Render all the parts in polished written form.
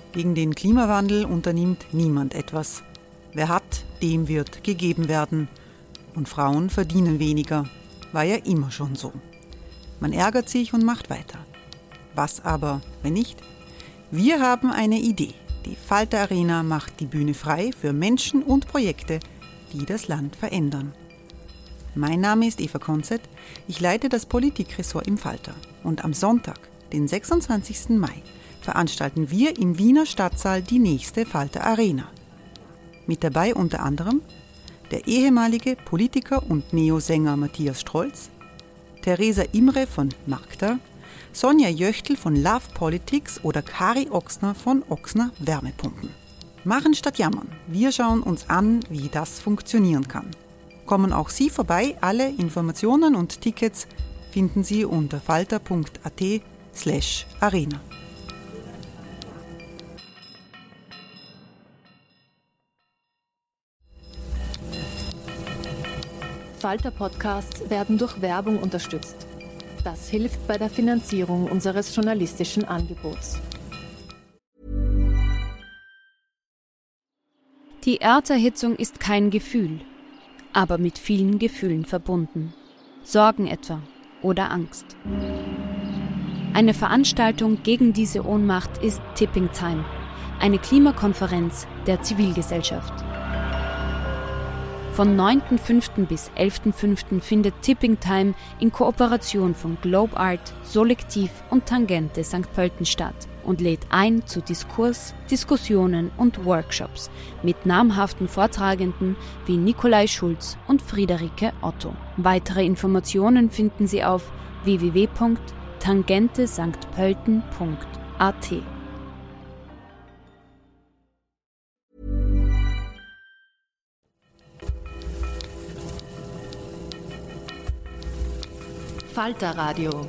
Gegen den Klimawandel unternimmt niemand etwas. Wer hat, dem wird gegeben werden. Und Frauen verdienen weniger. War ja immer schon so. Man ärgert sich und macht weiter. Was aber, wenn nicht? Wir haben eine Idee. Die Falter Arena macht die Bühne frei für Menschen und Projekte, die das Land verändern. Mein Name ist Eva Konzett. Ich leite das Politikressort im Falter. Und am Sonntag, den 26. Mai, veranstalten wir im Wiener Stadtsaal die nächste Falter Arena. Mit dabei unter anderem der ehemalige Politiker und Neosänger Matthias Strolz, Theresa Imre von Magda, Sonja Jöchtl von Love Politics oder Kari Ochsner von Ochsner Wärmepumpen. Machen statt jammern. Wir schauen uns an, wie das funktionieren kann. Kommen auch Sie vorbei. Alle Informationen und Tickets finden Sie unter falter.at/arena. Falter-Podcasts werden durch Werbung unterstützt. Das hilft bei der Finanzierung unseres journalistischen Angebots. Die Erderhitzung ist kein Gefühl, aber mit vielen Gefühlen verbunden. Sorgen etwa oder Angst. Eine Veranstaltung gegen diese Ohnmacht ist Tipping Time, eine Klimakonferenz der Zivilgesellschaft. Von 9.5. bis 11.5. findet Tipping Time in Kooperation von Globe Art, Solektiv und Tangente St. Pölten statt und lädt ein zu Diskurs, Diskussionen und Workshops mit namhaften Vortragenden wie Nikolai Schulz und Friederike Otto. Weitere Informationen finden Sie auf www.tangentesanktpölten.at. Falter Radio.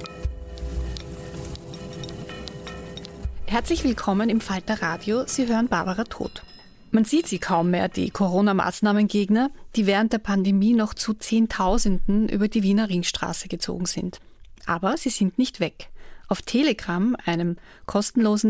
Herzlich willkommen im Falter Radio. Sie hören Barbara Todt. Man sieht sie kaum mehr, die Corona-Maßnahmengegner, die während der Pandemie noch zu Zehntausenden über die Wiener Ringstraße gezogen sind. Aber sie sind nicht weg. Auf Telegram, einem kostenlosen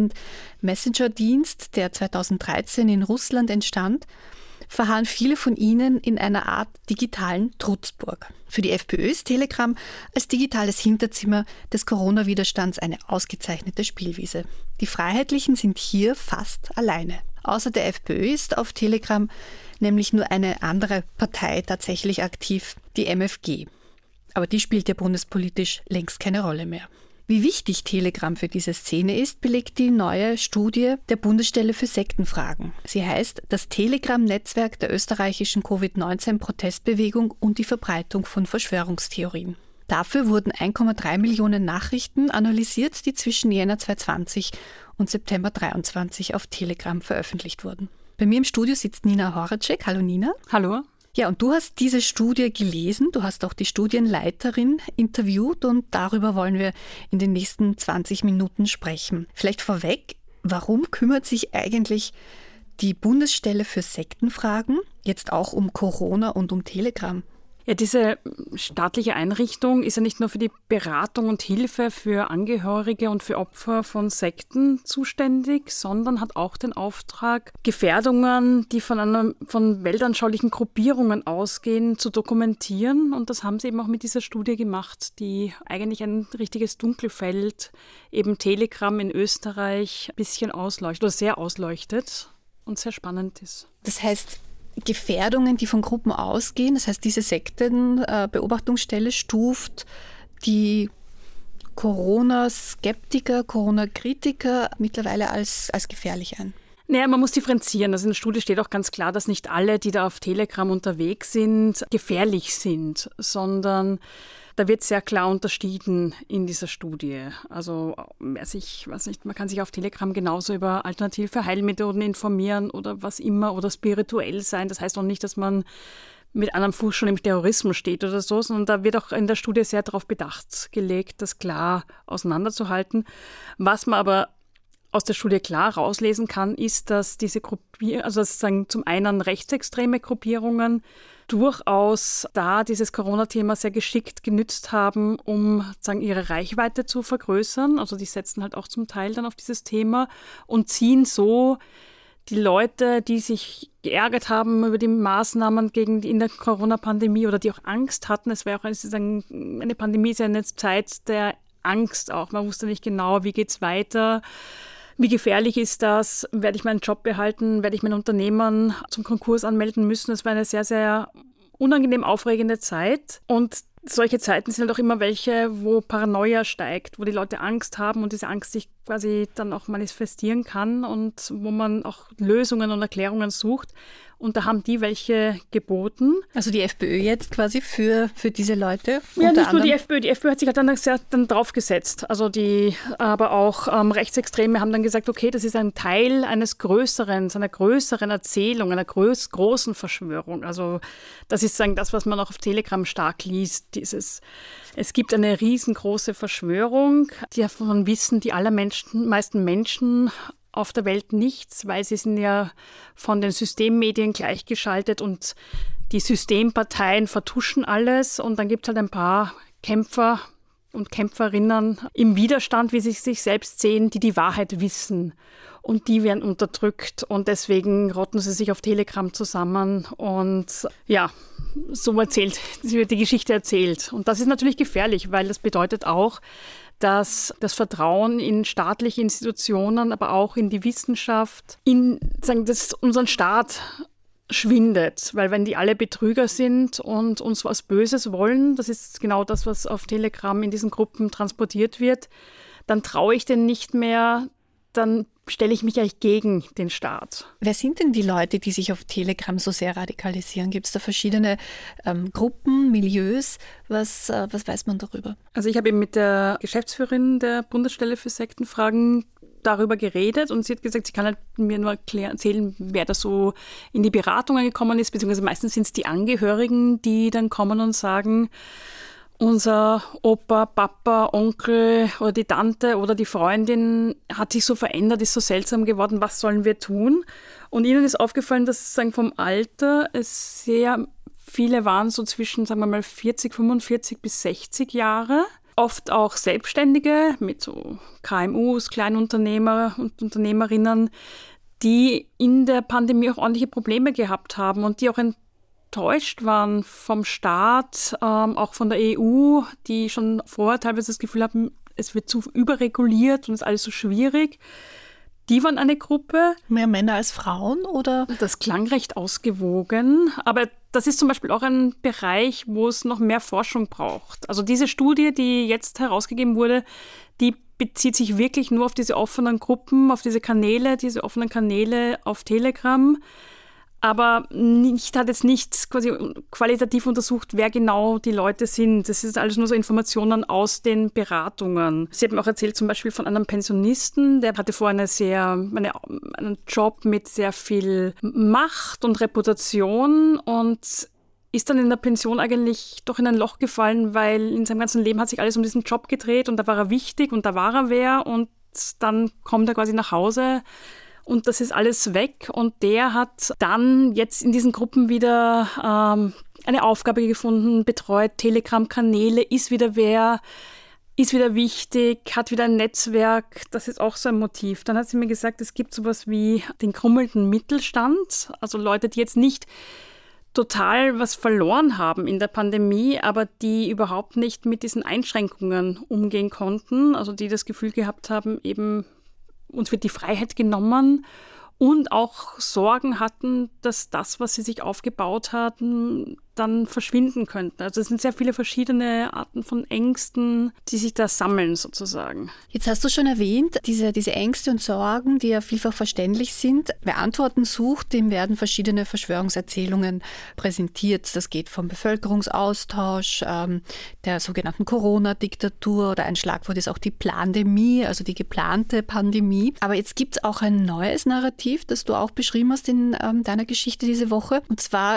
Instant-Messenger-Dienst, der 2013 in Russland entstand, verharren viele von ihnen in einer Art digitalen Trutzburg. Für die FPÖ ist Telegram als digitales Hinterzimmer des Corona-Widerstands eine ausgezeichnete Spielwiese. Die Freiheitlichen sind hier fast alleine. Außer der FPÖ ist auf Telegram nämlich nur eine andere Partei tatsächlich aktiv, die MFG. Aber die spielt ja bundespolitisch längst keine Rolle mehr. Wie wichtig Telegram für diese Szene ist, belegt die neue Studie der Bundesstelle für Sektenfragen. Sie heißt das Telegram-Netzwerk der österreichischen Covid-19-Protestbewegung und die Verbreitung von Verschwörungstheorien. Dafür wurden 1,3 Millionen Nachrichten analysiert, die zwischen Jänner 2020 und September 2023 auf Telegram veröffentlicht wurden. Bei mir im Studio sitzt Nina Horacek. Hallo Nina. Hallo. Ja, und du hast diese Studie gelesen, du hast auch die Studienleiterin interviewt und darüber wollen wir in den nächsten 20 Minuten sprechen. Vielleicht vorweg, warum kümmert sich eigentlich die Bundesstelle für Sektenfragen jetzt auch um Corona und um Telegram? Ja, diese staatliche Einrichtung ist ja nicht nur für die Beratung und Hilfe für Angehörige und für Opfer von Sekten zuständig, sondern hat auch den Auftrag, Gefährdungen, die von weltanschaulichen Gruppierungen ausgehen, zu dokumentieren. Und das haben sie eben auch mit dieser Studie gemacht, die eigentlich ein richtiges Dunkelfeld, eben Telegram in Österreich, ein bisschen ausleuchtet oder sehr ausleuchtet und sehr spannend ist. Das heißt, Gefährdungen, die von Gruppen ausgehen, das heißt, diese Sektenbeobachtungsstelle stuft die Corona-Skeptiker, Corona-Kritiker mittlerweile als gefährlich ein. Naja, man muss differenzieren. Also in der Studie steht auch ganz klar, dass nicht alle, die da auf Telegram unterwegs sind, gefährlich sind, sondern da wird sehr klar unterschieden in dieser Studie. Also man kann sich auf Telegram genauso über alternative Heilmethoden informieren oder was immer oder spirituell sein. Das heißt auch nicht, dass man mit einem Fuß schon im Terrorismus steht oder so, sondern da wird auch in der Studie sehr darauf Bedacht gelegt, das klar auseinanderzuhalten. Was man aber aus der Studie klar rauslesen kann, ist, dass diese sozusagen zum einen rechtsextreme Gruppierungen durchaus da dieses Corona-Thema sehr geschickt genützt haben, um sozusagen ihre Reichweite zu vergrößern. Also die setzen halt auch zum Teil dann auf dieses Thema und ziehen so die Leute, die sich geärgert haben über die Maßnahmen in der Corona-Pandemie oder die auch Angst hatten. Es war auch eine Pandemie, ist ja eine Zeit der Angst auch. Man wusste nicht genau, wie geht's weiter, wie gefährlich ist das, werde ich meinen Job behalten, werde ich mein Unternehmen zum Konkurs anmelden müssen. Es war eine sehr, sehr unangenehm aufregende Zeit und solche Zeiten sind halt auch immer welche, wo Paranoia steigt, wo die Leute Angst haben und diese Angst sich quasi dann auch manifestieren kann und wo man auch Lösungen und Erklärungen sucht. Und da haben die welche geboten. Also die FPÖ jetzt quasi für diese Leute? Ja, nicht nur die FPÖ. Die FPÖ hat sich halt dann draufgesetzt. Aber auch Rechtsextreme haben dann gesagt, okay, das ist ein Teil einer größeren Erzählung, einer großen Verschwörung. Also das ist das, was man auch auf Telegram stark liest. Es gibt eine riesengroße Verschwörung, davon wissen die meisten Menschen auf der Welt nichts, weil sie sind ja von den Systemmedien gleichgeschaltet und die Systemparteien vertuschen alles. Und dann gibt es halt ein paar Kämpfer und Kämpferinnen im Widerstand, wie sie sich selbst sehen, die die Wahrheit wissen. Und die werden unterdrückt und deswegen rotten sie sich auf Telegram zusammen. Und ja, so wird die Geschichte erzählt. Und das ist natürlich gefährlich, weil das bedeutet auch, dass das Vertrauen in staatliche Institutionen, aber auch in die Wissenschaft, unseren Staat schwindet. Weil wenn die alle Betrüger sind und uns was Böses wollen, das ist genau das, was auf Telegram in diesen Gruppen transportiert wird, dann traue ich denen nicht mehr, dann stelle ich mich eigentlich gegen den Staat. Wer sind denn die Leute, die sich auf Telegram so sehr radikalisieren? Gibt es da verschiedene Gruppen, Milieus? Was weiß man darüber? Also ich habe eben mit der Geschäftsführerin der Bundesstelle für Sektenfragen darüber geredet und sie hat gesagt, sie kann halt mir nur erzählen, wer da so in die Beratungen gekommen ist, beziehungsweise meistens sind es die Angehörigen, die dann kommen und sagen, unser Opa, Papa, Onkel oder die Tante oder die Freundin hat sich so verändert, ist so seltsam geworden, was sollen wir tun? Und ihnen ist aufgefallen, dass vom Alter es sehr viele waren, so zwischen, sagen wir mal, 40, 45 bis 60 Jahre. Oft auch Selbstständige mit so KMUs, Kleinunternehmer und Unternehmerinnen, die in der Pandemie auch ordentliche Probleme gehabt haben und die auch enttäuscht waren vom Staat, auch von der EU, die schon vorher teilweise das Gefühl haben, es wird zu überreguliert und es ist alles so schwierig. Die waren eine Gruppe. Mehr Männer als Frauen, oder? Das klang recht ausgewogen, aber das ist zum Beispiel auch ein Bereich, wo es noch mehr Forschung braucht. Also diese Studie, die jetzt herausgegeben wurde, die bezieht sich wirklich nur auf diese offenen Gruppen, auf diese offenen Kanäle auf Telegram. Aber hat jetzt nicht quasi qualitativ untersucht, wer genau die Leute sind. Das ist alles nur so Informationen aus den Beratungen. Sie hat mir auch erzählt zum Beispiel von einem Pensionisten, der hatte vorher einen Job mit sehr viel Macht und Reputation und ist dann in der Pension eigentlich doch in ein Loch gefallen, weil in seinem ganzen Leben hat sich alles um diesen Job gedreht und da war er wichtig und da war er wer und dann kommt er quasi nach Hause. Und das ist alles weg und der hat dann jetzt in diesen Gruppen wieder eine Aufgabe gefunden, betreut Telegram-Kanäle, ist wieder wichtig, hat wieder ein Netzwerk, das ist auch so ein Motiv. Dann hat sie mir gesagt, es gibt sowas wie den krummelnden Mittelstand, also Leute, die jetzt nicht total was verloren haben in der Pandemie, aber die überhaupt nicht mit diesen Einschränkungen umgehen konnten, also die das Gefühl gehabt haben, eben uns wird die Freiheit genommen und auch Sorgen hatten, dass das, was sie sich aufgebaut hatten, dann verschwinden könnte. Also es sind sehr viele verschiedene Arten von Ängsten, die sich da sammeln sozusagen. Jetzt hast du schon erwähnt, diese Ängste und Sorgen, die ja vielfach verständlich sind. Wer Antworten sucht, dem werden verschiedene Verschwörungserzählungen präsentiert. Das geht vom Bevölkerungsaustausch, der sogenannten Corona-Diktatur oder ein Schlagwort ist auch die Plandemie, also die geplante Pandemie. Aber jetzt gibt es auch ein neues Narrativ, das du auch beschrieben hast in deiner Geschichte diese Woche. Und zwar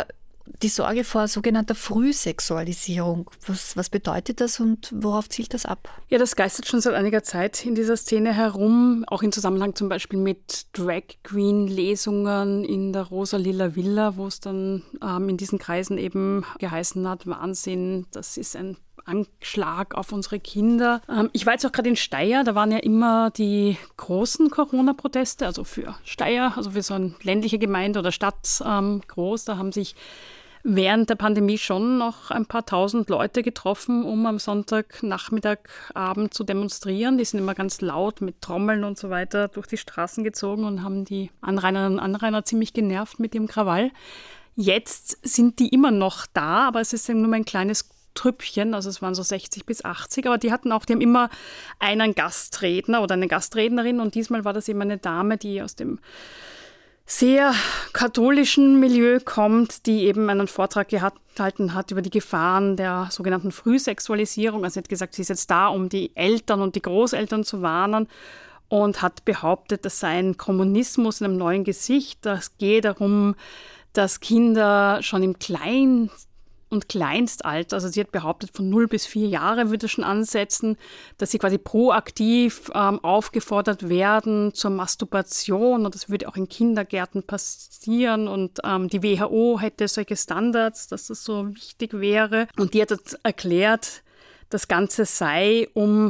die Sorge vor sogenannter Frühsexualisierung. Was bedeutet das und worauf zielt das ab? Ja, das geistert schon seit einiger Zeit in dieser Szene herum, auch im Zusammenhang zum Beispiel mit Drag-Queen-Lesungen in der Rosa-Lila Villa, wo es dann in diesen Kreisen eben geheißen hat, Wahnsinn, das ist ein Anschlag auf unsere Kinder. Ich war jetzt auch gerade in Steyr, da waren ja immer die großen Corona-Proteste, also für Steyr, also für so eine ländliche Gemeinde oder Stadt groß. Da haben sich während der Pandemie schon noch ein paar tausend Leute getroffen, um am Sonntagnachmittagabend zu demonstrieren. Die sind immer ganz laut mit Trommeln und so weiter durch die Straßen gezogen und haben die Anrainerinnen und Anrainer ziemlich genervt mit ihrem Krawall. Jetzt sind die immer noch da, aber es ist nur ein kleines Trüppchen, also es waren so 60 bis 80, aber die haben immer einen Gastredner oder eine Gastrednerin und diesmal war das eben eine Dame, die aus dem sehr katholischen Milieu kommt, die eben einen Vortrag gehalten hat über die Gefahren der sogenannten Frühsexualisierung. Also sie hat gesagt, sie ist jetzt da, um die Eltern und die Großeltern zu warnen und hat behauptet, das sei ein Kommunismus in einem neuen Gesicht. Das gehe darum, dass Kinder schon im Kleinstalter, also sie hat behauptet, von 0 bis 4 Jahre würde es schon ansetzen, dass sie quasi proaktiv aufgefordert werden zur Masturbation und das würde auch in Kindergärten passieren und die WHO hätte solche Standards, dass das so wichtig wäre. Und die hat erklärt, das Ganze sei,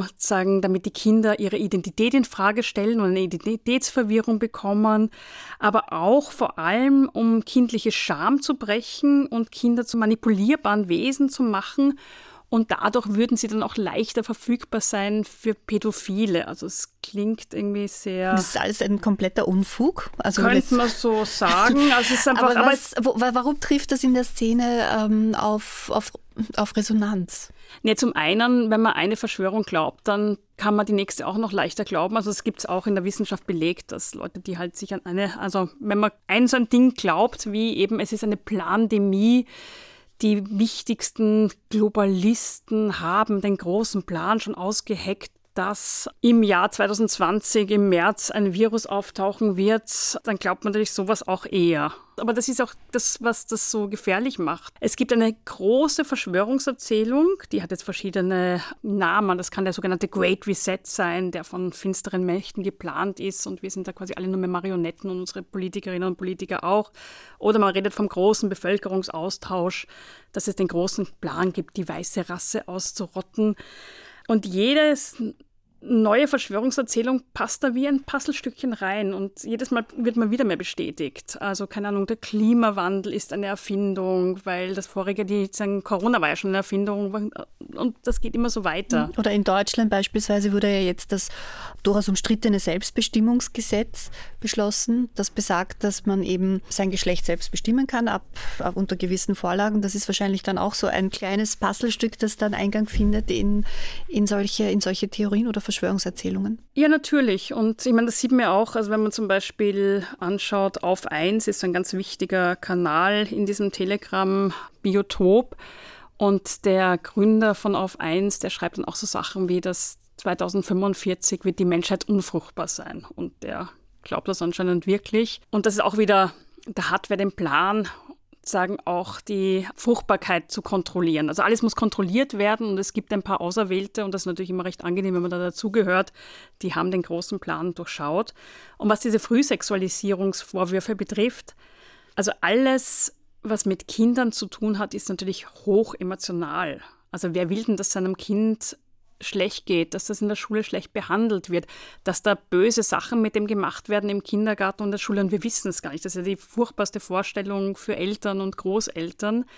damit die Kinder ihre Identität in Frage stellen und eine Identitätsverwirrung bekommen, aber auch vor allem, um kindliche Scham zu brechen und Kinder zu manipulierbaren Wesen zu machen. Und dadurch würden sie dann auch leichter verfügbar sein für Pädophile. Also es klingt irgendwie sehr... Das ist alles ein kompletter Unfug. Also könnte man so sagen. Also es ist einfach, warum trifft das in der Szene auf Resonanz? Nee, zum einen, wenn man eine Verschwörung glaubt, dann kann man die nächste auch noch leichter glauben. Also es gibt es auch in der Wissenschaft belegt, dass Leute, die halt sich wenn man so ein Ding glaubt, wie eben es ist eine Plandemie, die wichtigsten Globalisten haben den großen Plan schon ausgeheckt, dass im Jahr 2020 im März ein Virus auftauchen wird, dann glaubt man natürlich sowas auch eher. Aber das ist auch das, was das so gefährlich macht. Es gibt eine große Verschwörungserzählung, die hat jetzt verschiedene Namen. Das kann der sogenannte Great Reset sein, der von finsteren Mächten geplant ist und wir sind da quasi alle nur mehr Marionetten und unsere Politikerinnen und Politiker auch. Oder man redet vom großen Bevölkerungsaustausch, dass es den großen Plan gibt, die weiße Rasse auszurotten. Und jedes neue Verschwörungserzählung passt da wie ein Puzzlestückchen rein und jedes Mal wird man wieder mehr bestätigt. Also keine Ahnung, der Klimawandel ist eine Erfindung, weil das vorige, Corona war ja schon eine Erfindung und das geht immer so weiter. Oder in Deutschland beispielsweise wurde ja jetzt das durchaus umstrittene Selbstbestimmungsgesetz beschlossen, das besagt, dass man eben sein Geschlecht selbst bestimmen kann, unter gewissen Vorlagen. Das ist wahrscheinlich dann auch so ein kleines Puzzlestück, das dann Eingang findet in solche Theorien oder Verschwörungserzählungen? Ja, natürlich. Und ich meine, das sieht man ja auch, also wenn man zum Beispiel anschaut, Auf 1 ist so ein ganz wichtiger Kanal in diesem Telegram-Biotop. Und der Gründer von Auf 1, der schreibt dann auch so Sachen wie, dass 2045 wird die Menschheit unfruchtbar sein. Und der glaubt das anscheinend wirklich. Und das ist auch wieder, da hat wer den Plan, sagen auch die Fruchtbarkeit zu kontrollieren. Also alles muss kontrolliert werden und es gibt ein paar Auserwählte und das ist natürlich immer recht angenehm, wenn man da dazugehört. Die haben den großen Plan durchschaut. Und was diese Frühsexualisierungsvorwürfe betrifft, also alles, was mit Kindern zu tun hat, ist natürlich hoch emotional. Also wer will denn, dass seinem Kind schlecht geht, dass das in der Schule schlecht behandelt wird, dass da böse Sachen mit dem gemacht werden im Kindergarten und der Schule und wir wissen es gar nicht. Das ist ja die furchtbarste Vorstellung für Eltern und Großeltern.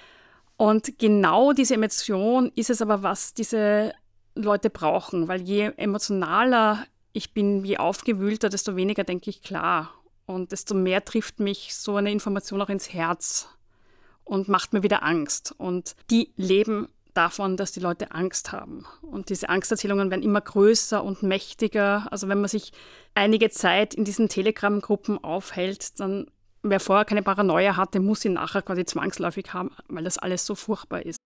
Und genau diese Emotion ist es aber, was diese Leute brauchen, weil je emotionaler ich bin, je aufgewühlter, desto weniger denke ich klar und desto mehr trifft mich so eine Information auch ins Herz und macht mir wieder Angst. Und die leben davon, dass die Leute Angst haben. Und diese Angsterzählungen werden immer größer und mächtiger. Also wenn man sich einige Zeit in diesen Telegram-Gruppen aufhält, dann wer vorher keine Paranoia hatte, muss sie nachher quasi zwangsläufig haben, weil das alles so furchtbar ist.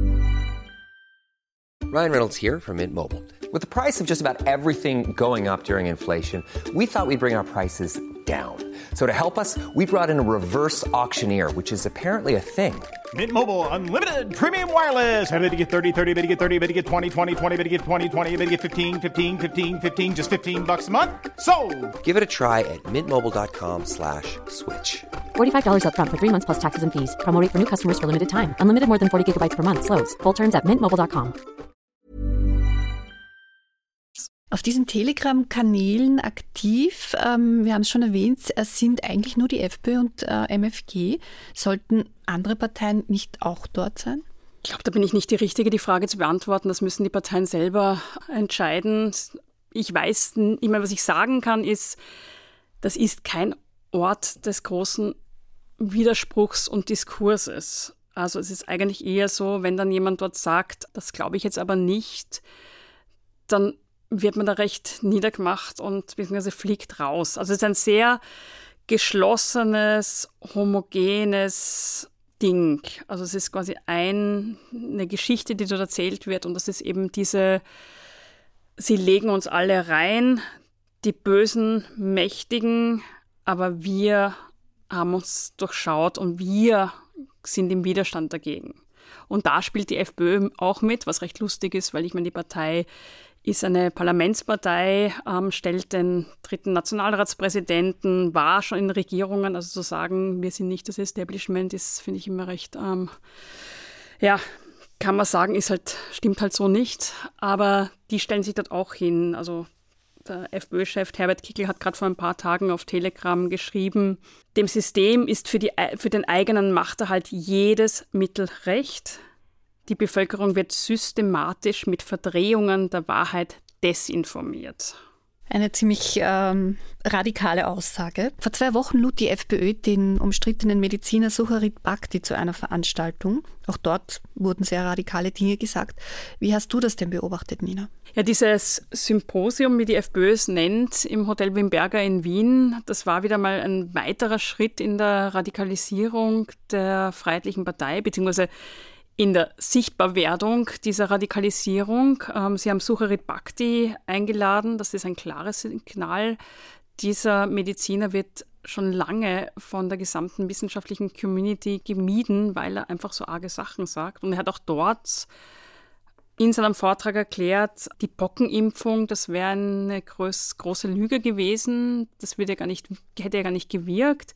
Ryan Reynolds here from Mint Mobile. With the price of just about everything going up during inflation, we thought we'd bring our prices down. So to help us, we brought in a reverse auctioneer, which is apparently a thing. Mint Mobile Unlimited Premium Wireless. How to get 30, 30, how to get 30, how to get 20, 20, 20, how to get 20, 20, how to get 15, 15, 15, 15, just $15 a month? Sold! Give it a try at mintmobile.com/switch. $45 up front for 3 months plus taxes and fees. Promo rate for new customers for limited time. Unlimited more than 40 gigabytes per month. Slows full terms at mintmobile.com. Auf diesen Telegram-Kanälen aktiv, wir haben es schon erwähnt, sind eigentlich nur die FPÖ und MFG. Sollten andere Parteien nicht auch dort sein? Ich glaube, da bin ich nicht die Richtige, die Frage zu beantworten. Das müssen die Parteien selber entscheiden. Ich weiß nicht mehr, was ich sagen kann, ist, das ist kein Ort des großen Widerspruchs und Diskurses. Also es ist eigentlich eher so, wenn dann jemand dort sagt, das glaube ich jetzt aber nicht, dann wird man da recht niedergemacht und beziehungsweise fliegt raus. Also es ist ein sehr geschlossenes, homogenes Ding. Also es ist quasi eine Geschichte, die dort erzählt wird und das ist eben diese, sie legen uns alle rein, die bösen Mächtigen, aber wir haben uns durchschaut und wir sind im Widerstand dagegen. Und da spielt die FPÖ auch mit, was recht lustig ist, weil ich meine, die Partei ist eine Parlamentspartei, stellt den 3. Nationalratspräsidenten, war schon in Regierungen, also zu sagen, wir sind nicht das Establishment, ist, finde ich, immer recht, kann man sagen, stimmt halt so nicht, aber die stellen sich dort auch hin. Also der FPÖ-Chef Herbert Kickl hat gerade vor ein paar Tagen auf Telegram geschrieben, dem System ist für den eigenen Machterhalt jedes Mittel recht. Die Bevölkerung wird systematisch mit Verdrehungen der Wahrheit desinformiert. Eine ziemlich radikale Aussage. Vor 2 Wochen lud die FPÖ den umstrittenen Mediziner Sucharit Bhakdi zu einer Veranstaltung. Auch dort wurden sehr radikale Dinge gesagt. Wie hast du das denn beobachtet, Nina? Ja, dieses Symposium, wie die FPÖ es nennt, im Hotel Wimberger in Wien, das war wieder mal ein weiterer Schritt in der Radikalisierung der Freiheitlichen Partei, beziehungsweise in der Sichtbarwerdung dieser Radikalisierung. Sie haben Sucharit Bhakdi eingeladen. Das ist ein klares Signal. Dieser Mediziner wird schon lange von der gesamten wissenschaftlichen Community gemieden, weil er einfach so arge Sachen sagt. Und er hat auch dort in seinem Vortrag erklärt, die Pockenimpfung, das wäre eine große Lüge gewesen. Das hätte ja gar nicht gewirkt.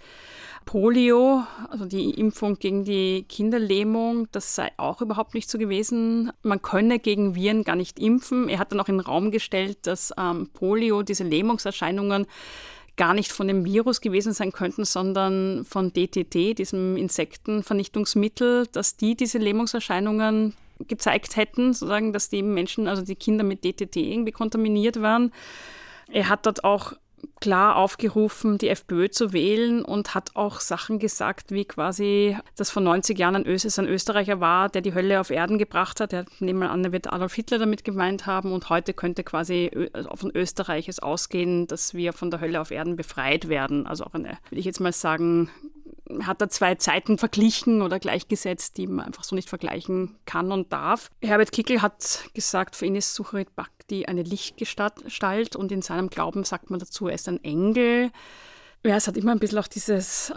Polio, also die Impfung gegen die Kinderlähmung, das sei auch überhaupt nicht so gewesen. Man könne gegen Viren gar nicht impfen. Er hat dann auch in den Raum gestellt, dass Polio, diese Lähmungserscheinungen, gar nicht von dem Virus gewesen sein könnten, sondern von DDT, diesem Insektenvernichtungsmittel, dass diese Lähmungserscheinungen gezeigt hätten, sozusagen, dass die Menschen, also die Kinder mit DDT irgendwie kontaminiert waren. Er hat dort auch klar aufgerufen, die FPÖ zu wählen und hat auch Sachen gesagt, wie quasi, dass vor 90 Jahren ein Österreicher war, der die Hölle auf Erden gebracht hat. Er nehmen wir an, er wird Adolf Hitler damit gemeint haben und heute könnte quasi von Österreich es ausgehen, dass wir von der Hölle auf Erden befreit werden. Also auch eine, will ich jetzt mal sagen, hat er 2 Zeiten verglichen oder gleichgesetzt, die man einfach so nicht vergleichen kann und darf. Herbert Kickl hat gesagt, für ihn ist Sucharit Bhakdi eine Lichtgestalt und in seinem Glauben sagt man dazu, er ist ein Engel. Ja, es hat immer ein bisschen auch dieses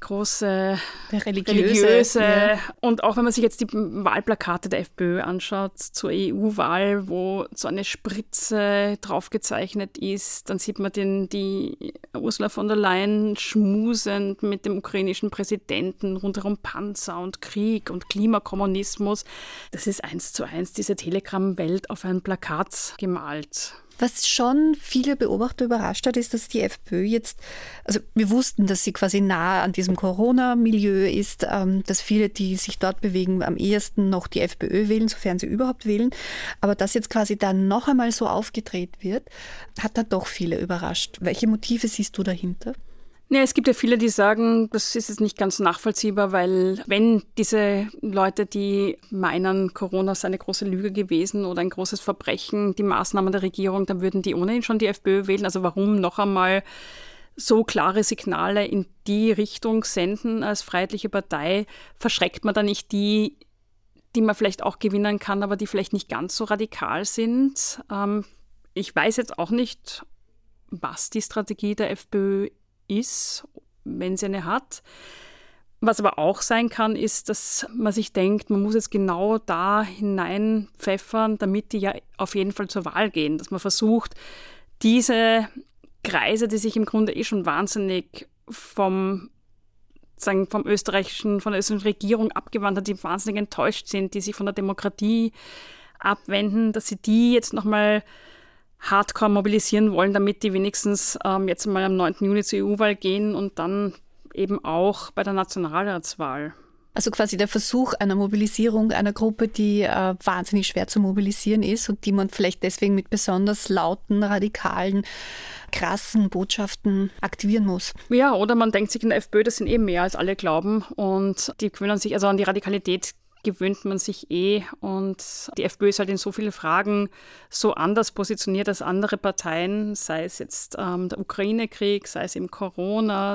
große religiöse. Ja. Und auch wenn man sich jetzt die Wahlplakate der FPÖ anschaut zur EU-Wahl, wo so eine Spritze draufgezeichnet ist, dann sieht man die Ursula von der Leyen schmusend mit dem ukrainischen Präsidenten, rundherum Panzer und Krieg und Klimakommunismus. Das ist 1:1 diese Telegram-Welt auf ein Plakat gemalt. Was schon viele Beobachter überrascht hat, ist, dass die FPÖ jetzt, also wir wussten, dass sie quasi nah an diesem Corona-Milieu ist, dass viele, die sich dort bewegen, am ehesten noch die FPÖ wählen, sofern sie überhaupt wählen. Aber dass jetzt quasi dann noch einmal so aufgedreht wird, hat dann doch viele überrascht. Welche Motive siehst du dahinter? Ja, es gibt ja viele, die sagen, das ist jetzt nicht ganz nachvollziehbar, weil wenn diese Leute, die meinen, Corona sei eine große Lüge gewesen oder ein großes Verbrechen, die Maßnahmen der Regierung, dann würden die ohnehin schon die FPÖ wählen. Also warum noch einmal so klare Signale in die Richtung senden als Freiheitliche Partei? Verschreckt man da nicht die man vielleicht auch gewinnen kann, aber die vielleicht nicht ganz so radikal sind? Ich weiß jetzt auch nicht, was die Strategie der FPÖ ist, wenn sie eine hat. Was aber auch sein kann, ist, dass man sich denkt, man muss jetzt genau da hineinpfeffern, damit die ja auf jeden Fall zur Wahl gehen. Dass man versucht, diese Kreise, die sich im Grunde schon wahnsinnig von der österreichischen Regierung abgewandt hat, die wahnsinnig enttäuscht sind, die sich von der Demokratie abwenden, dass sie die jetzt nochmal hardcore mobilisieren wollen, damit die wenigstens jetzt mal am 9. Juni zur EU-Wahl gehen und dann eben auch bei der Nationalratswahl. Also quasi der Versuch einer Mobilisierung einer Gruppe, die wahnsinnig schwer zu mobilisieren ist und die man vielleicht deswegen mit besonders lauten, radikalen, krassen Botschaften aktivieren muss. Ja, oder man denkt sich in der FPÖ, das sind eben mehr als alle glauben und die gewöhnen sich, also an die Radikalität gewöhnt man sich und die FPÖ ist halt in so vielen Fragen so anders positioniert als andere Parteien, sei es jetzt der Ukraine-Krieg, sei es eben Corona,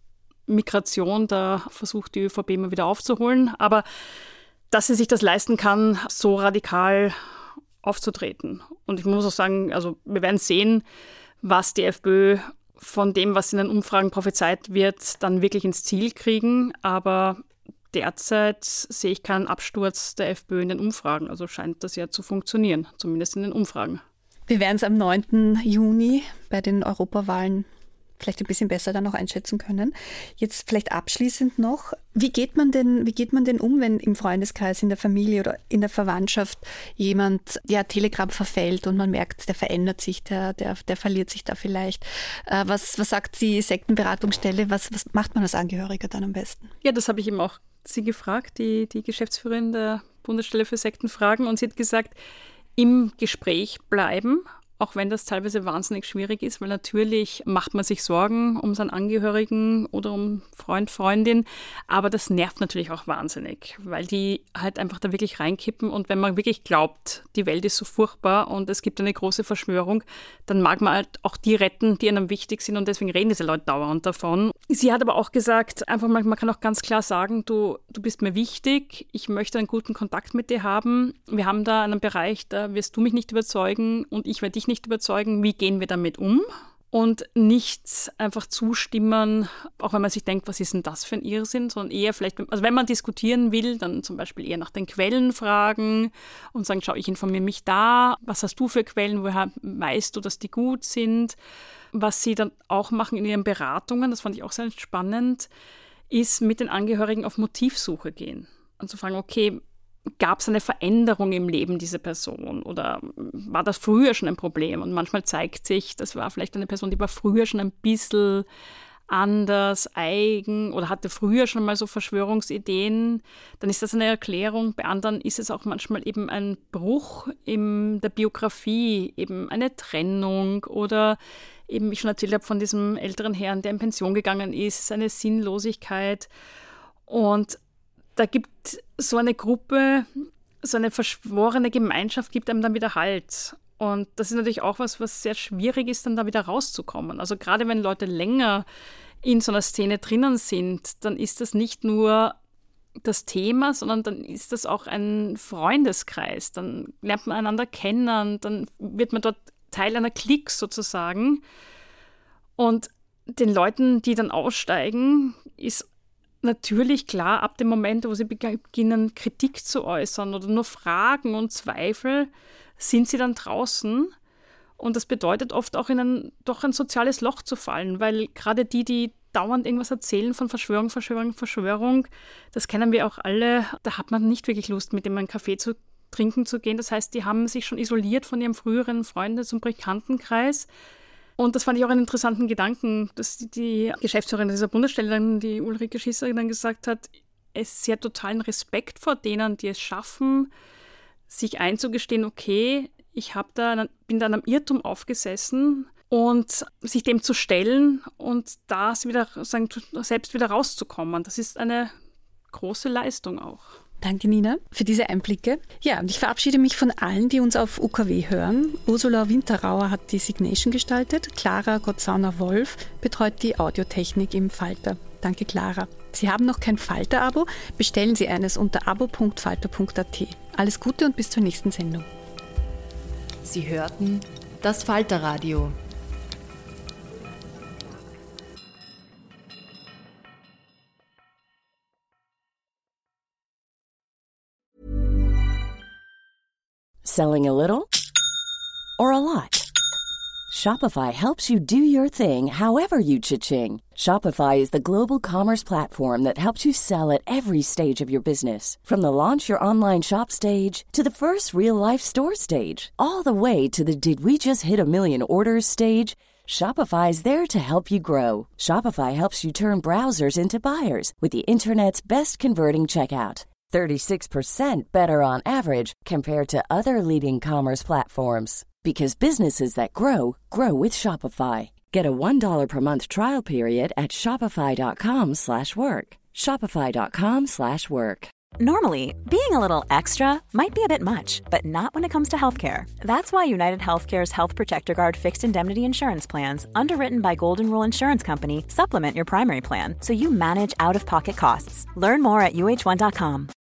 Migration, da versucht die ÖVP immer wieder aufzuholen. Aber dass sie sich das leisten kann, so radikal aufzutreten. Und ich muss auch sagen, also wir werden sehen, was die FPÖ von dem, was in den Umfragen prophezeit wird, dann wirklich ins Ziel kriegen. Aber derzeit sehe ich keinen Absturz der FPÖ in den Umfragen. Also scheint das ja zu funktionieren, zumindest in den Umfragen. Wir werden es am 9. Juni bei den Europawahlen vielleicht ein bisschen besser dann noch einschätzen können. Jetzt vielleicht abschließend noch, wie geht man denn um, wenn im Freundeskreis, in der Familie oder in der Verwandtschaft jemand Telegram verfällt und man merkt, der verändert sich, der verliert sich da vielleicht. Was sagt die Sektenberatungsstelle, was macht man als Angehöriger dann am besten? Ja, das habe ich eben auch sie gefragt, die Geschäftsführerin der Bundesstelle für Sektenfragen, und sie hat gesagt, im Gespräch bleiben, auch wenn das teilweise wahnsinnig schwierig ist, weil natürlich macht man sich Sorgen um seinen Angehörigen oder um Freund, Freundin, aber das nervt natürlich auch wahnsinnig, weil die halt einfach da wirklich reinkippen, und wenn man wirklich glaubt, die Welt ist so furchtbar und es gibt eine große Verschwörung, dann mag man halt auch die retten, die einem wichtig sind, und deswegen reden diese Leute dauernd davon. Sie hat aber auch gesagt, einfach mal, man kann auch ganz klar sagen, du bist mir wichtig, ich möchte einen guten Kontakt mit dir haben, wir haben da einen Bereich, da wirst du mich nicht überzeugen und ich werde dich nicht überzeugen, wie gehen wir damit um, und nicht einfach zustimmen, auch wenn man sich denkt, was ist denn das für ein Irrsinn, sondern eher vielleicht, also wenn man diskutieren will, dann zum Beispiel eher nach den Quellen fragen und sagen, schau, ich informiere mich da, was hast du für Quellen, woher weißt du, dass die gut sind? Was sie dann auch machen in ihren Beratungen, das fand ich auch sehr spannend, ist mit den Angehörigen auf Motivsuche gehen und zu fragen, okay, gab es eine Veränderung im Leben dieser Person oder war das früher schon ein Problem? Und manchmal zeigt sich, das war vielleicht eine Person, die war früher schon ein bisschen anders, eigen oder hatte früher schon mal so Verschwörungsideen. Dann ist das eine Erklärung. Bei anderen ist es auch manchmal eben ein Bruch in der Biografie, eben eine Trennung oder eben, wie ich schon erzählt habe, von diesem älteren Herrn, der in Pension gegangen ist, eine Sinnlosigkeit. Und da gibt so eine Gruppe, so eine verschworene Gemeinschaft, gibt einem dann wieder Halt. Und das ist natürlich auch was sehr schwierig ist, dann da wieder rauszukommen. Also gerade wenn Leute länger in so einer Szene drinnen sind, dann ist das nicht nur das Thema, sondern dann ist das auch ein Freundeskreis. Dann lernt man einander kennen, dann wird man dort Teil einer Clique sozusagen. Und den Leuten, die dann aussteigen, ist natürlich klar, ab dem Moment, wo sie beginnen, Kritik zu äußern oder nur Fragen und Zweifel, sind sie dann draußen. Und das bedeutet oft auch in doch ein soziales Loch zu fallen, weil gerade die dauernd irgendwas erzählen von Verschwörung, das kennen wir auch alle, da hat man nicht wirklich Lust, mit dem einen Kaffee zu trinken zu gehen. Das heißt, die haben sich schon isoliert von ihrem früheren Freundes- und Bekanntenkreis. Und das fand ich auch einen interessanten Gedanken, dass die Geschäftsführerin dieser Bundesstelle, die Ulrike Schisser, dann gesagt hat, sie hat totalen Respekt vor denen, die es schaffen, sich einzugestehen, okay, ich bin da an einem Irrtum aufgesessen, und sich dem zu stellen und selbst wieder rauszukommen. Das ist eine große Leistung auch. Danke, Nina, für diese Einblicke. Ja, und ich verabschiede mich von allen, die uns auf UKW hören. Ursula Winterauer hat die Signation gestaltet. Clara Gottsauner-Wolf betreut die Audiotechnik im Falter. Danke, Clara. Sie haben noch kein Falter-Abo? Bestellen Sie eines unter abo.falter.at. Alles Gute und bis zur nächsten Sendung. Sie hörten das Falter-Radio. Selling a little or a lot? Shopify helps you do your thing however you cha-ching. Shopify is the global commerce platform that helps you sell at every stage of your business. From the launch your online shop stage to the first real-life store stage, all the way to the did we just hit a million orders stage. Shopify is there to help you grow. Shopify helps you turn browsers into buyers with the internet's best converting checkout. 36% better on average compared to other leading commerce platforms. Because businesses that grow, grow with Shopify. Get a $1 per month trial period at shopify.com/work. Shopify.com/work. Normally, being a little extra might be a bit much, but not when it comes to healthcare. That's why United Healthcare's Health Protector Guard fixed indemnity insurance plans, underwritten by Golden Rule Insurance Company, supplement your primary plan so you manage out-of-pocket costs. Learn more at uh1.com.